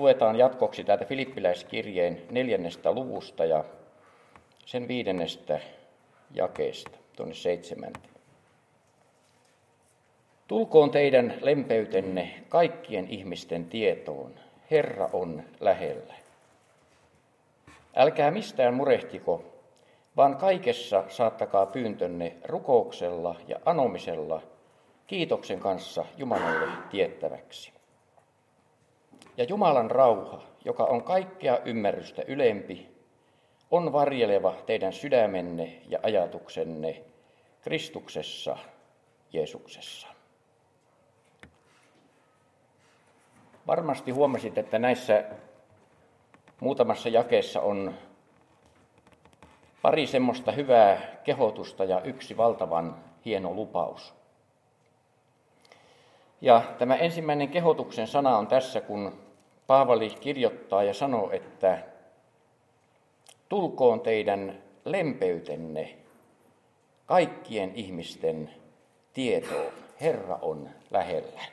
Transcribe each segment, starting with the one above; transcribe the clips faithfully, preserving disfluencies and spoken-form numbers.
luetaan jatkoksi täältä Filippiläiskirjeen neljännestä luvusta ja sen viidennestä jakeesta tuonne seitsemänteen. Tulkoon teidän lempeytenne kaikkien ihmisten tietoon. Herra on lähellä. Älkää mistään murehtiko, vaan kaikessa saattakaa pyyntönne rukouksella ja anomisella kiitoksen kanssa Jumalalle tiettäväksi. Ja Jumalan rauha, joka on kaikkea ymmärrystä ylempi, on varjeleva teidän sydämenne ja ajatuksenne Kristuksessa Jeesuksessa. Varmasti huomasit, että näissä muutamassa jakeessa on pari semmoista hyvää kehotusta ja yksi valtavan hieno lupaus. Ja tämä ensimmäinen kehotuksen sana on tässä, kun Paavali kirjoittaa ja sanoo, että tulkoon teidän lempeytenne kaikkien ihmisten tietoon. Herra on lähellä.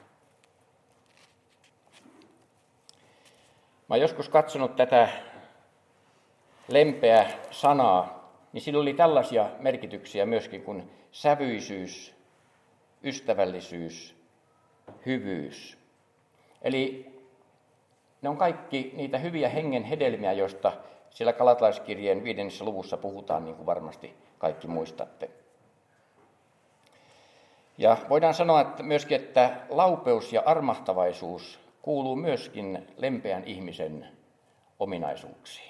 Mä oon joskus katsonut tätä lempeä sanaa, niin sillä oli tällaisia merkityksiä myöskin kuin sävyisyys, ystävällisyys, hyvyys. Eli ne on kaikki niitä hyviä hengen hedelmiä, joista siellä Galatalaiskirjeen viidennessä luvussa puhutaan, niin kuin varmasti kaikki muistatte. Ja voidaan sanoa että myöskin, että laupeus ja armahtavaisuus kuuluu myöskin lempeän ihmisen ominaisuuksiin.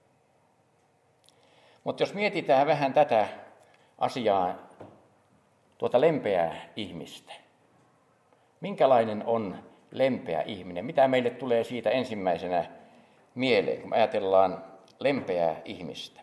Mutta jos mietitään vähän tätä asiaa, tuota lempeää ihmistä, minkälainen on lempeä ihminen? Mitä meille tulee siitä ensimmäisenä mieleen, kun ajatellaan lempeää ihmistä?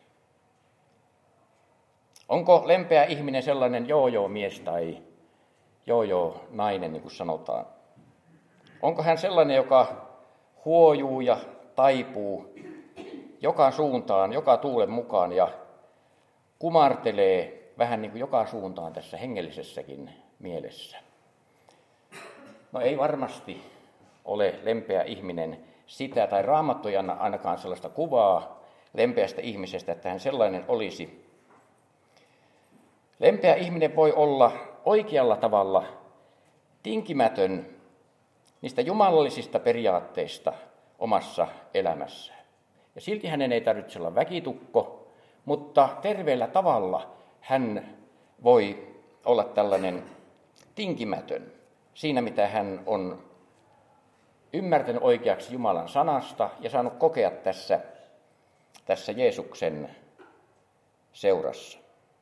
Onko lempeä ihminen sellainen joo-joo-mies tai joo-joo-nainen, niin kuin sanotaan? Onko hän sellainen, joka huojuu ja taipuu joka suuntaan, joka tuulen mukaan ja kumartelee vähän niin kuin joka suuntaan tässä hengellisessäkin mielessä? No ei varmasti ole lempeä ihminen sitä, tai Raamattu ei anna ainakaan sellaista kuvaa lempeästä ihmisestä, että hän sellainen olisi. Lempeä ihminen voi olla oikealla tavalla tinkimätön niistä jumalallisista periaatteista omassa elämässään. Ja silti hänen ei tarvitse olla väkitukko, mutta terveellä tavalla hän voi olla tällainen tinkimätön siinä, mitä hän on ymmärtänyt oikeaksi Jumalan sanasta ja saanut kokea tässä, tässä Jeesuksen seurassa.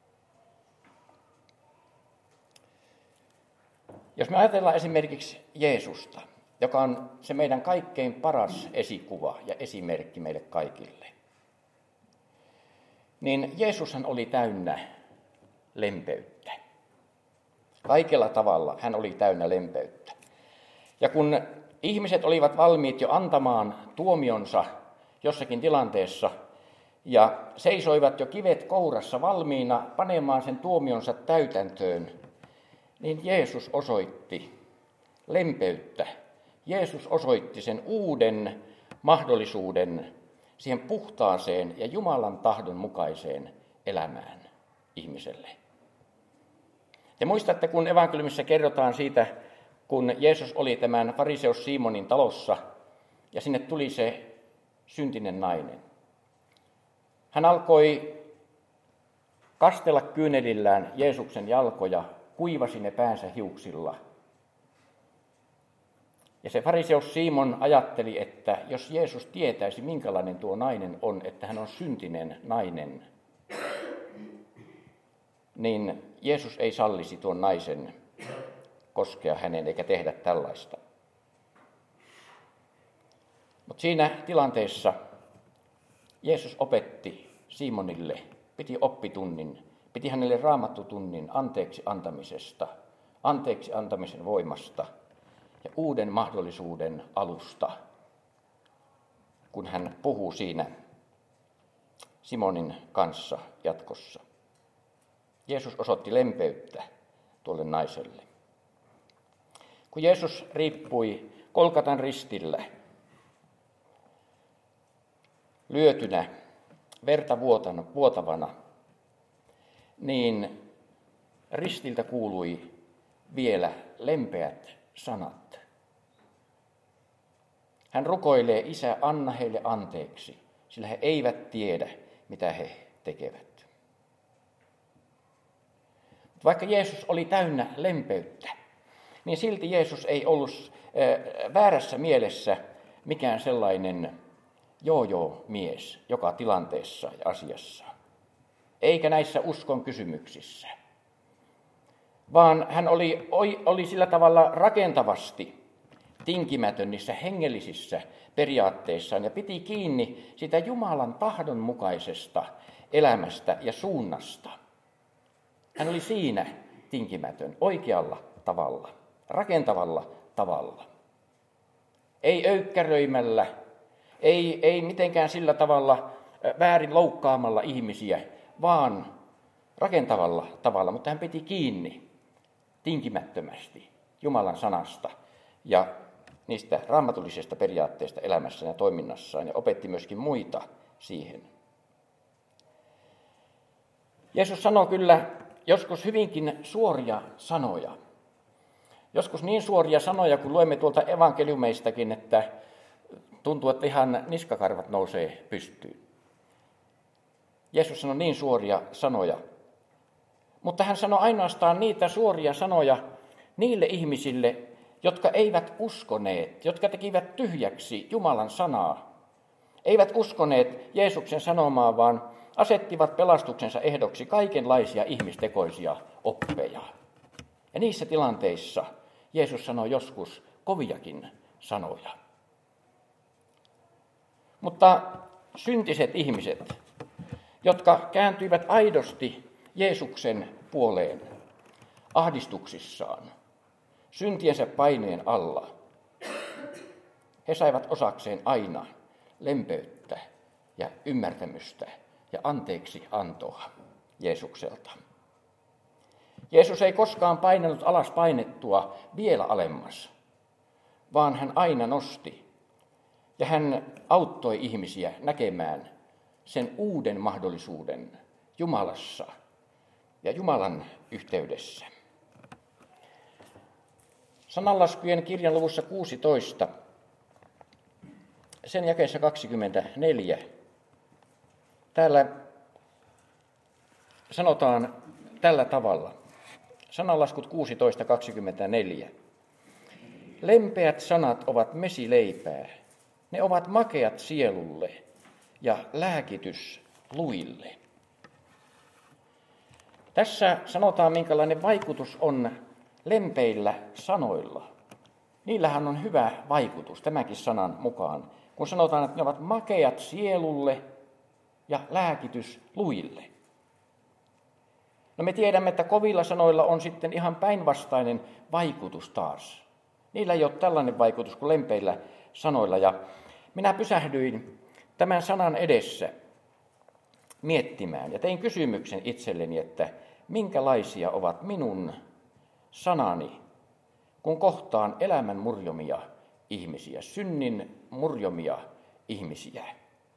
Jos me ajatellaan esimerkiksi Jeesusta, joka on se meidän kaikkein paras esikuva ja esimerkki meille kaikille, niin Jeesushan oli täynnä lempeyttä. Kaikella tavalla hän oli täynnä lempeyttä. Ja kun ihmiset olivat valmiit jo antamaan tuomionsa jossakin tilanteessa ja seisoivat jo kivet kourassa valmiina panemaan sen tuomionsa täytäntöön, niin Jeesus osoitti lempeyttä. Jeesus osoitti sen uuden mahdollisuuden siihen puhtaaseen ja Jumalan tahdon mukaiseen elämään ihmiselle. Ja muistatte, kun evankeliumissa kerrotaan siitä, kun Jeesus oli tämän fariseus Simonin talossa ja sinne tuli se syntinen nainen. Hän alkoi kastella kyynelillään Jeesuksen jalkoja, kuivasi ne päänsä hiuksilla. Ja se fariseus Simon ajatteli, että jos Jeesus tietäisi, minkälainen tuo nainen on, että hän on syntinen nainen, niin Jeesus ei sallisi tuon naisen koskea hänen eikä tehdä tällaista. Mutta siinä tilanteessa Jeesus opetti Simonille, piti oppitunnin, piti hänelle raamattutunnin anteeksi antamisesta, anteeksi antamisen voimasta ja uuden mahdollisuuden alusta, kun hän puhuu siinä Simonin kanssa jatkossa. Jeesus osoitti lempeyttä tuolle naiselle. Kun Jeesus riippui Golgatan ristillä, lyötynä, verta vuotavana, niin ristiltä kuului vielä lempeät sanat. Hän rukoilee, Isä, anna heille anteeksi, sillä he eivät tiedä, mitä he tekevät. Vaikka Jeesus oli täynnä lempeyttä, niin silti Jeesus ei ollut väärässä mielessä mikään sellainen joo-joo-mies joka tilanteessa ja asiassa, eikä näissä uskon kysymyksissä, vaan hän oli, oli sillä tavalla rakentavasti tinkimätön niissä hengellisissä periaatteissaan ja piti kiinni sitä Jumalan tahdon mukaisesta elämästä ja suunnasta. Hän oli siinä tinkimätön oikealla tavalla, rakentavalla tavalla. Ei öykkäröimällä, ei, ei mitenkään sillä tavalla väärin loukkaamalla ihmisiä, vaan rakentavalla tavalla, mutta hän piti kiinni tinkimättömästi Jumalan sanasta ja niistä raamatullisista periaatteista elämässään ja toiminnassaan, ja opetti myöskin muita siihen. Jeesus sanoi kyllä joskus hyvinkin suoria sanoja. Joskus niin suoria sanoja, kun luemme tuolta evankeliumeistakin, että tuntuu, että ihan niskakarvat nousee pystyyn. Jeesus sanoi niin suoria sanoja. Mutta hän sanoi ainoastaan niitä suoria sanoja niille ihmisille, jotka eivät uskoneet, jotka tekivät tyhjäksi Jumalan sanaa. Eivät uskoneet Jeesuksen sanomaa, vaan asettivat pelastuksensa ehdoksi kaikenlaisia ihmistekoisia oppeja. Ja niissä tilanteissa Jeesus sanoi joskus koviakin sanoja. Mutta syntiset ihmiset, jotka kääntyivät aidosti Jeesuksen puoleen ahdistuksissaan, syntiensä paineen alla, he saivat osakseen aina lempeyttä ja ymmärtämystä ja anteeksi antoa Jeesukselta. Jeesus ei koskaan painanut alas painettua vielä alemmas, vaan hän aina nosti ja hän auttoi ihmisiä näkemään sen uuden mahdollisuuden Jumalassa ja Jumalan yhteydessä. Sananlaskujen kirjan luvussa kuusitoista, sen jakeessa kaksikymmentäneljä, täällä sanotaan tällä tavalla. Sananlaskut kuusitoista kaksikymmentäneljä. Lempeät sanat ovat mesileipää, ne ovat makeat sielulle ja lääkitys luille. Tässä sanotaan, minkälainen vaikutus on lempeillä sanoilla. Niillähän on hyvä vaikutus tämänkin sanan mukaan, kun sanotaan, että ne ovat makeat sielulle ja lääkitys luille. No me tiedämme, että kovilla sanoilla on sitten ihan päinvastainen vaikutus taas. Niillä ei ole tällainen vaikutus kuin lempeillä sanoilla. Ja minä pysähdyin tämän sanan edessä miettimään ja tein kysymyksen itselleni, että minkälaisia ovat minun sanani, kun kohtaan elämän murjomia ihmisiä, synnin murjomia ihmisiä.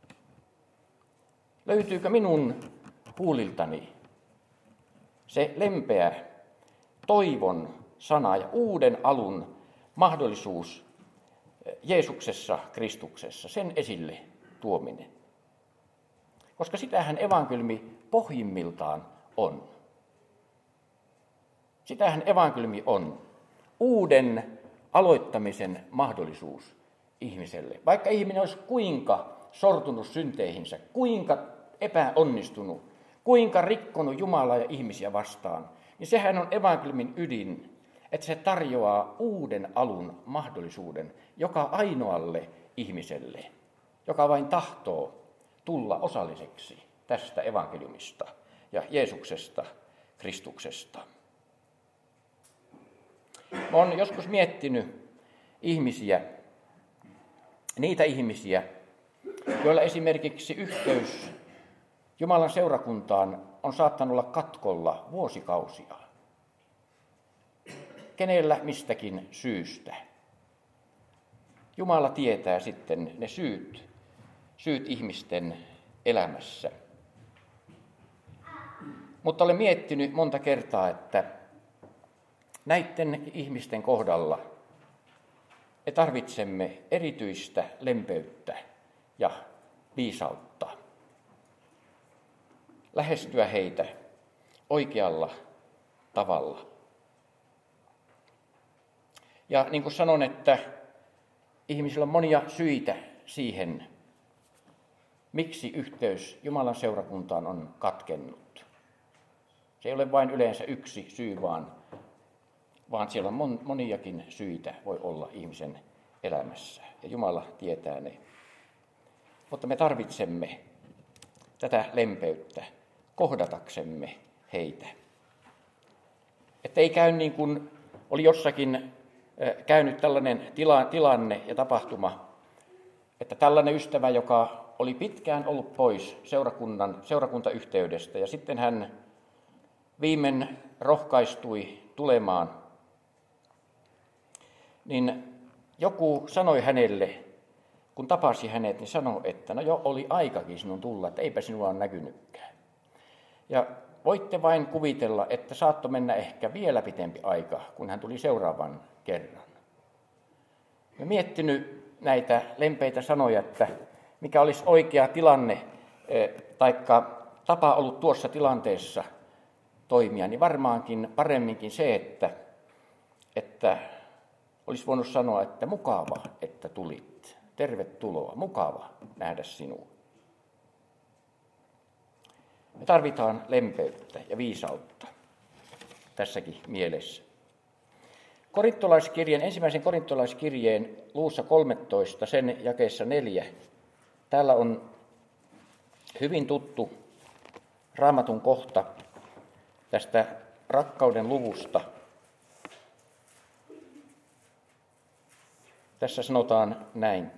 Löytyykö minun huuliltani se lempeä toivon sana ja uuden alun mahdollisuus Jeesuksessa, Kristuksessa, sen esille tuominen? Koska sitähän evankeliumi pohjimmiltaan on. Sitähän evankeliumi on. Uuden aloittamisen mahdollisuus ihmiselle. Vaikka ihminen olisi kuinka sortunut synteihinsä, kuinka epäonnistunut, kuinka rikkonut Jumalaa ja ihmisiä vastaan, niin sehän on evankeliumin ydin, että se tarjoaa uuden alun mahdollisuuden joka ainoalle ihmiselle, joka vain tahtoo tulla osalliseksi tästä evankeliumista ja Jeesuksesta, Kristuksesta. Olen joskus miettinyt ihmisiä, niitä ihmisiä, joilla esimerkiksi yhteys Jumalan seurakuntaan on saattanut olla katkolla vuosikausia. Kenellä mistäkin syystä. Jumala tietää sitten ne syyt, syyt ihmisten elämässä. Mutta olen miettinyt monta kertaa, että näiden ihmisten kohdalla me tarvitsemme erityistä lempeyttä ja viisautta. Lähestyä heitä oikealla tavalla. Ja niin kuin sanon, että ihmisillä on monia syitä siihen, miksi yhteys Jumalan seurakuntaan on katkennut. Se ei ole vain yleensä yksi syy, vaan, vaan siellä on moniakin syitä voi olla ihmisen elämässä. Ja Jumala tietää ne. Mutta me tarvitsemme tätä lempeyttä kohdataksemme heitä. Että ei käy niin kuin oli jossakin käynyt tällainen tila, tilanne ja tapahtuma, että tällainen ystävä, joka oli pitkään ollut pois seurakunnan, seurakuntayhteydestä ja sitten hän viimein rohkaistui tulemaan, niin joku sanoi hänelle, kun tapasi hänet, niin sanoi, että no jo oli aikakin sinun tulla, että eipä sinua ole näkynytkään. Ja voitte vain kuvitella, että saattoi mennä ehkä vielä pitempi aika, kun hän tuli seuraavan kerran. Olen miettinyt näitä lempeitä sanoja, että mikä olisi oikea tilanne taikka tapa ollut tuossa tilanteessa toimia, niin varmaankin paremminkin se, että, että olisi voinut sanoa, että mukava, että tulit. Tervetuloa, mukava nähdä sinua. Me tarvitaan lempeyttä ja viisautta tässäkin mielessä. Korintolaiskirjeen, ensimmäisen korintolaiskirjeen luussa kolmetoista, sen jakeessa neljä. Täällä on hyvin tuttu Raamatun kohta tästä rakkauden luvusta. Tässä sanotaan näin.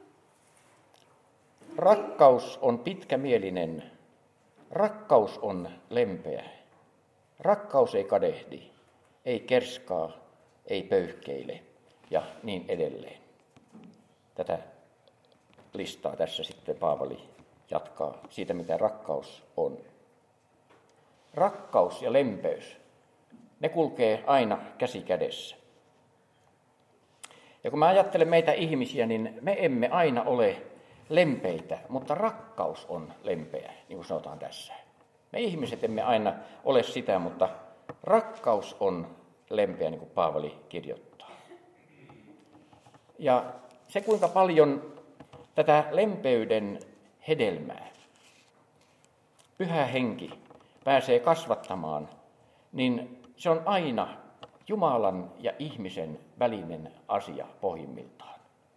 Rakkaus on pitkämielinen, rakkaus on lempeä. Rakkaus ei kadehdi, ei kerskaa, ei pöyhkeile ja niin edelleen. Tätä listaa tässä sitten Paavali jatkaa siitä, mitä rakkaus on. Rakkaus ja lempeys, ne kulkee aina käsi kädessä. Ja kun mä ajattelen meitä ihmisiä, niin me emme aina ole lempeitä, mutta rakkaus on lempeä, niin kuin sanotaan tässä. Me ihmiset emme aina ole sitä, mutta rakkaus on lempeä, niin kuin Paavali kirjoittaa. Ja se, kuinka paljon tätä lempeyden hedelmää Pyhä Henki pääsee kasvattamaan, niin se on aina Jumalan ja ihmisen välinen asia pohjimmiltaan.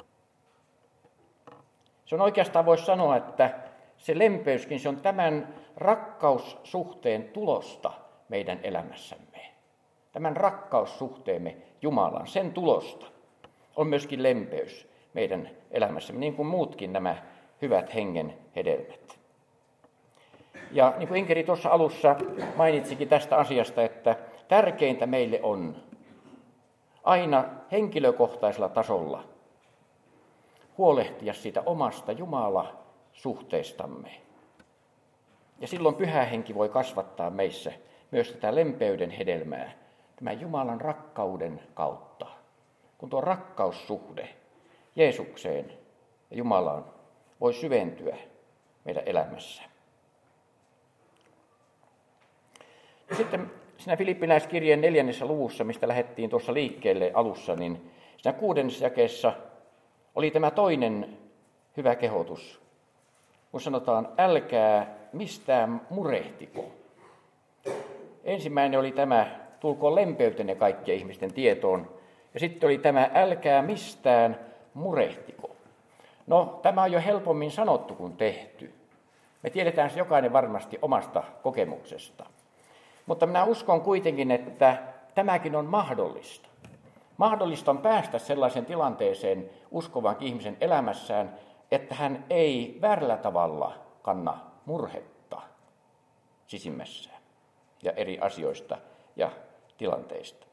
Se on oikeastaan, voisi sanoa, että se lempeyskin, se on tämän rakkaussuhteen tulosta meidän elämässämme. Tämän rakkaussuhteemme Jumalan, sen tulosta on myöskin lempeys meidän elämässämme, niin kuin muutkin nämä hyvät hengen hedelmät. Ja niin kuin Inkeri tuossa alussa mainitsikin tästä asiasta, että tärkeintä meille on aina henkilökohtaisella tasolla huolehtia siitä omasta Jumala-suhteestamme. Ja silloin Pyhä Henki voi kasvattaa meissä myös tätä lempeyden hedelmää tämän Jumalan rakkauden kautta. Kun tuo rakkaussuhde Jeesukseen ja Jumalaan voi syventyä meidän elämässä. Ja sitten siinä Filippiläiskirjeen neljännessä luvussa, mistä lähdettiin tuossa liikkeelle alussa, niin siinä kuudennessa jakeessa oli tämä toinen hyvä kehotus, kun sanotaan, älkää mistään murehtiko. Ensimmäinen oli tämä, tulkoon lempeytenne kaikkien ihmisten tietoon. Ja sitten oli tämä, älkää mistään murehtiko. No, tämä on jo helpommin sanottu kuin tehty. Me tiedetään se jokainen varmasti omasta kokemuksesta. Mutta minä uskon kuitenkin, että tämäkin on mahdollista. Mahdollista on päästä sellaisen tilanteeseen uskovan ihmisen elämässään, että hän ei väärällä tavalla kanna murhetta sisimmässään ja eri asioista ja tilanteista.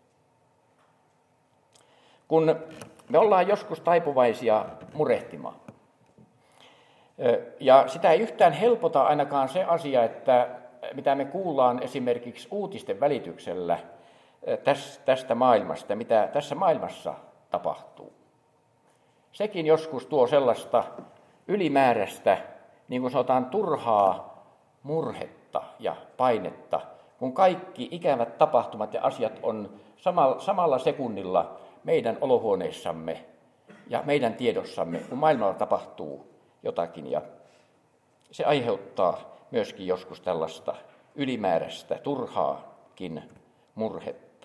Kun me ollaan joskus taipuvaisia murehtimaan, Ja sitä ei yhtään helpota ainakaan se asia, että mitä me kuullaan esimerkiksi uutisten välityksellä tästä maailmasta, mitä tässä maailmassa tapahtuu. Sekin joskus tuo sellaista ylimääräistä, niin kuin sanotaan, turhaa murhetta ja painetta, kun kaikki ikävät tapahtumat ja asiat on samalla sekunnilla meidän olohuoneissamme ja meidän tiedossamme, kun maailmalla tapahtuu jotakin. Ja se aiheuttaa myöskin joskus tällaista ylimääräistä, turhaakin murhetta.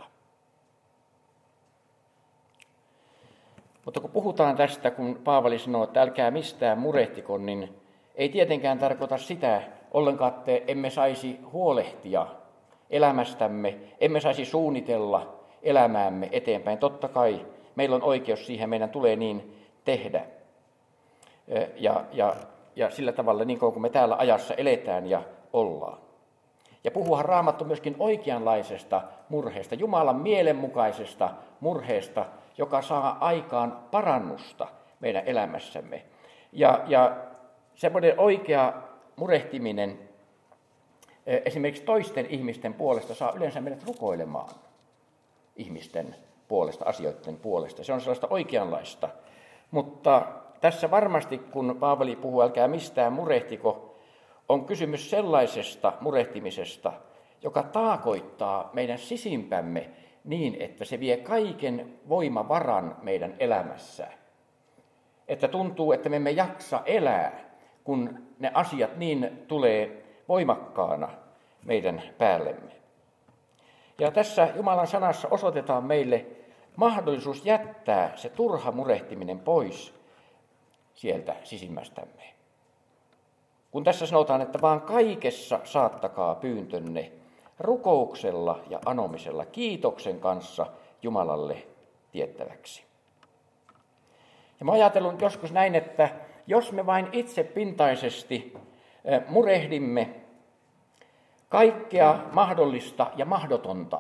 Mutta kun puhutaan tästä, kun Paavali sanoo, että älkää mistään murehtiko, niin ei tietenkään tarkoita sitä ollenkaan, että emme saisi huolehtia elämästämme, emme saisi suunnitella elämäämme eteenpäin. Totta kai meillä on oikeus siihen, meidän tulee niin tehdä. Ja, ja, ja sillä tavalla, niin kuin me täällä ajassa eletään ja ollaan. Ja puhuhan Raamattu myöskin oikeanlaisesta murheesta, Jumalan mielenmukaisesta murheesta, joka saa aikaan parannusta meidän elämässämme. Ja, ja semmoinen oikea murehtiminen esimerkiksi toisten ihmisten puolesta saa yleensä meidät rukoilemaan ihmisten puolesta, asioiden puolesta. Se on sellaista oikeanlaista. Mutta tässä varmasti, kun Paavali puhuu, älkää mistään murehtiko, on kysymys sellaisesta murehtimisesta, joka taakoittaa meidän sisimpämme niin, että se vie kaiken voimavaran meidän elämässä. Että tuntuu, että me emme jaksa elää, kun ne asiat niin tulee voimakkaana meidän päällemme. Ja tässä Jumalan sanassa osoitetaan meille mahdollisuus jättää se turha murehtiminen pois sieltä sisimmästämme. Kun tässä sanotaan, että vaan kaikessa saattakaa pyyntönne rukouksella ja anomisella kiitoksen kanssa Jumalalle tiettäväksi. Ja mä ajattelen joskus näin, että jos me vain itse pintaisesti murehdimme kaikkea mahdollista ja mahdotonta,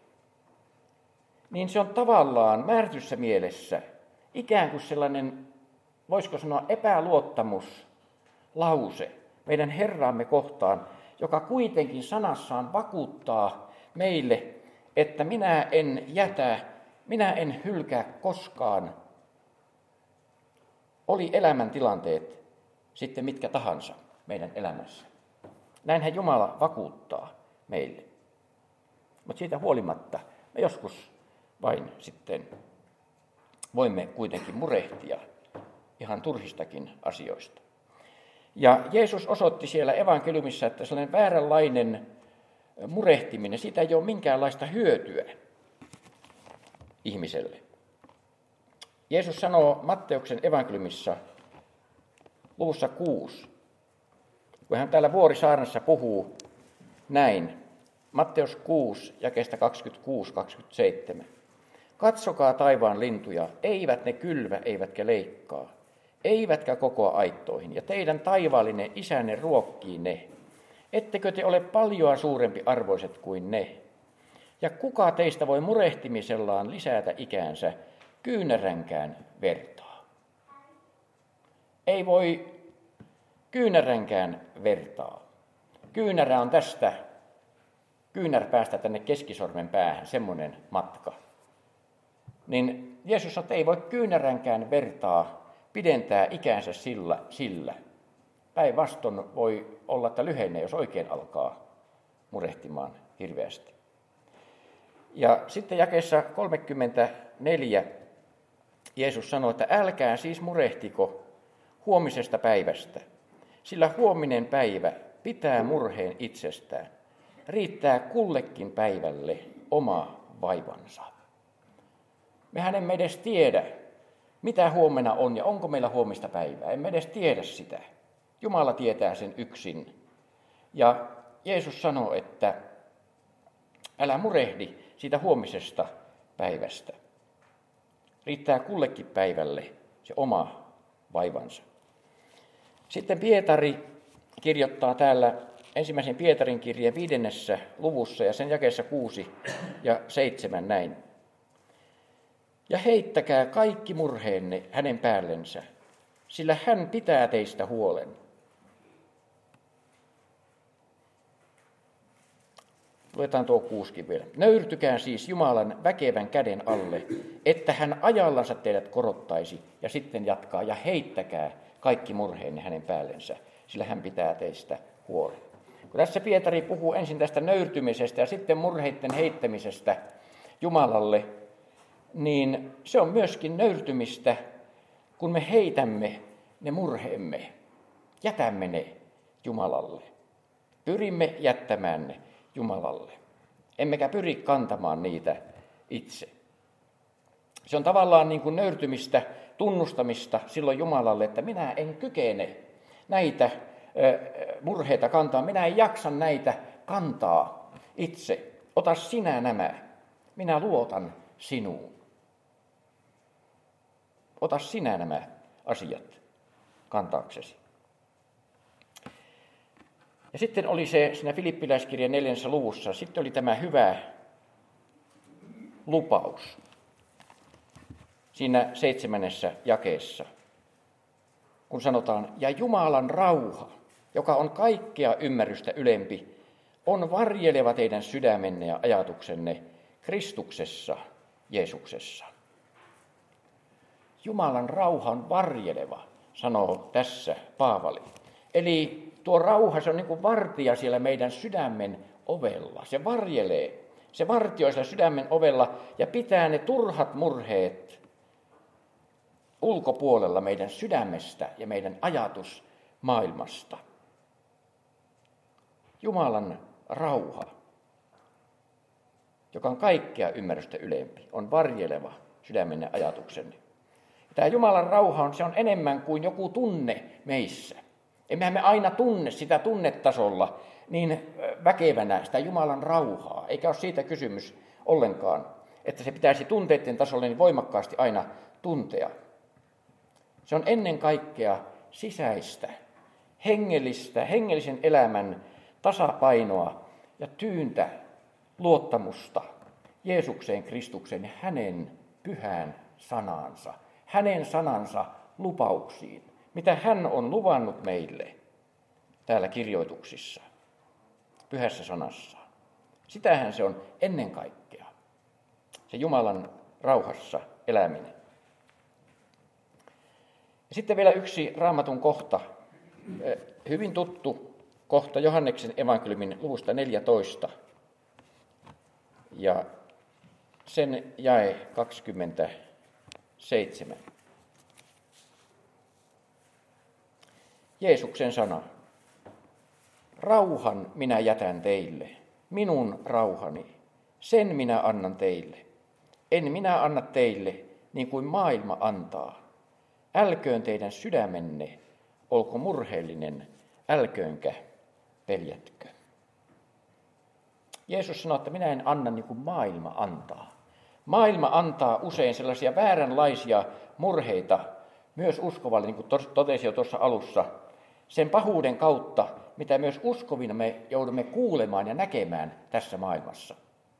niin se on tavallaan määrätyssä mielessä ikään kuin sellainen, voisiko sanoa, epäluottamuslause meidän Herraamme kohtaan, joka kuitenkin sanassaan vakuuttaa meille, että minä en jätä, minä en hylkää koskaan, oli elämäntilanteet sitten mitkä tahansa meidän elämässä. Näinhän Jumala vakuuttaa meille. Mutta siitä huolimatta me joskus vain sitten voimme kuitenkin murehtia ihan turhistakin asioista. Ja Jeesus osoitti siellä evankeliumissa, että sellainen vääränlainen murehtiminen, siitä ei ole minkäänlaista hyötyä ihmiselle. Jeesus sanoo Matteuksen evankeliumissa luvussa kuusi, kun hän täällä Vuorisaarnassa puhuu näin, Matteus kuusi, jakeesta kaksikymmentäkuusi kaksikymmentäseitsemän. Katsokaa taivaan lintuja, eivät ne kylvä, eivätkä leikkaa, eivätkä kokoa aittoihin, ja teidän taivaallinen isänne ruokkii ne. Ettekö te ole paljoa suurempi arvoiset kuin ne? Ja kuka teistä voi murehtimisellaan lisätä ikäänsä kyynäränkään vertaa? Ei voi kyynäränkään vertaa. Kyynärä on tästä kyynärpäästä tänne keskisormen päähän, semmoinen matka. Niin Jeesus sanoi, että ei voi kyynäränkään vertaa pidentää ikäänsä sillä. sillä. Päinvastoin voi olla, että lyhenee, jos oikein alkaa murehtimaan hirveästi. Ja sitten jakeessa kolmekymmentäneljä Jeesus sanoi, että älkää siis murehtiko huomisesta päivästä, sillä huominen päivä pitää murheen itsestään. Riittää kullekin päivälle oma vaivansa. Mehän emme edes tiedä, mitä huomenna on ja onko meillä huomista päivää. Emme edes tiedä sitä. Jumala tietää sen yksin. Ja Jeesus sanoo, että älä murehdi siitä huomisesta päivästä. Riittää kullekin päivälle se oma vaivansa. Sitten Pietari kirjoittaa täällä ensimmäisen Pietarin kirjeen viidennessä luvussa ja sen jakeessa kuusi ja seitsemän näin. Ja heittäkää kaikki murheenne hänen päällensä, sillä hän pitää teistä huolen. Luetaan tuo kuuskin vielä. Nöyrtykää siis Jumalan väkevän käden alle, että hän ajallansa teidät korottaisi, ja sitten jatkaa, ja heittäkää kaikki murheenne hänen päällensä, sillä hän pitää teistä huolen. Kun tässä Pietari puhuu ensin tästä nöyrtymisestä ja sitten murheiden heittämisestä Jumalalle, niin se on myöskin nöyrtymistä, kun me heitämme ne murheemme, jätämme ne Jumalalle. Pyrimme jättämään ne Jumalalle, emmekä pyri kantamaan niitä itse. Se on tavallaan niin kuin nöyrtymistä, tunnustamista silloin Jumalalle, että minä en kykene näitä murheita kantaa, minä en jaksa näitä kantaa itse. Ota sinä nämä, minä luotan sinuun. Ota sinä nämä asiat kantaaksesi. Ja sitten oli se siinä Filippiläiskirjan neljännessä luvussa, sitten oli tämä hyvä lupaus siinä seitsemännessä jakeessa, kun sanotaan, ja Jumalan rauha, joka on kaikkea ymmärrystä ylempi, on varjeleva teidän sydämenne ja ajatuksenne Kristuksessa, Jeesuksessa. Jumalan rauha on varjeleva, sanoo tässä Paavali. Eli tuo rauha, se on niin kuin vartija siellä meidän sydämen ovella. Se varjelee, se vartioi siellä sydämen ovella ja pitää ne turhat murheet ulkopuolella meidän sydämestä ja meidän ajatusmaailmasta. Jumalan rauha, joka on kaikkea ymmärrystä ylempi, on varjeleva sydämen ja ajatuksenne. Tämä Jumalan rauha on, se on enemmän kuin joku tunne meissä. Emmehän me aina tunne sitä tunnetasolla niin väkevänä sitä Jumalan rauhaa, eikä ole siitä kysymys ollenkaan, että se pitäisi tunteiden tasolla niin voimakkaasti aina tuntea. Se on ennen kaikkea sisäistä, hengellistä, hengellisen elämän tasapainoa ja tyyntä luottamusta Jeesukseen, Kristukseen ja hänen pyhään sanaansa, hänen sanansa lupauksiin, mitä hän on luvannut meille täällä kirjoituksissa, pyhässä sanassaan. Sitähän se on ennen kaikkea, se Jumalan rauhassa eläminen. Ja sitten vielä yksi Raamatun kohta, hyvin tuttu kohta Johanneksen evankeliumin luvusta neljätoista ja sen jae kaksikymmentäseitsemän. Jeesuksen sana. Rauhan minä jätän teille, minun rauhani, sen minä annan teille. En minä anna teille niin kuin maailma antaa. Älköön teidän sydämenne, olko murheellinen, älköönkä peljätkö. Jeesus sanoi, että minä en anna niin kuin maailma antaa. Maailma antaa usein sellaisia vääränlaisia murheita, myös uskovalle, niin kuin totesin jo tuossa alussa, sen pahuuden kautta, mitä myös uskovina me joudumme kuulemaan ja näkemään tässä maailmassa.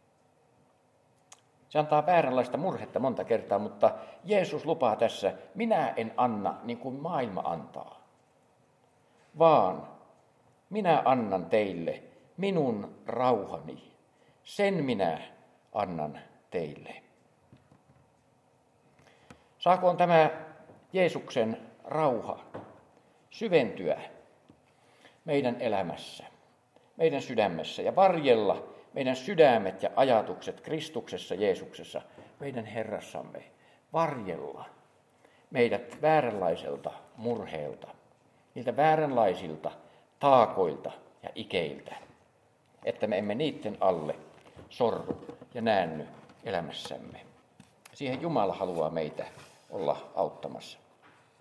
Se antaa vääränlaista murhetta monta kertaa, mutta Jeesus lupaa tässä, minä en anna niin kuin maailma antaa, vaan minä annan teille minun rauhani, sen minä annan teille. Saakoon tämä Jeesuksen rauha syventyä meidän elämässä, meidän sydämessä ja varjella meidän sydämet ja ajatukset Kristuksessa, Jeesuksessa, meidän Herrassamme, varjella meidät vääränlaiselta murheelta, niiltä vääränlaisilta taakoilta ja ikeiltä, että me emme niiden alle sorru ja näänny elämässämme. Siihen Jumala haluaa meitä olla auttamassa.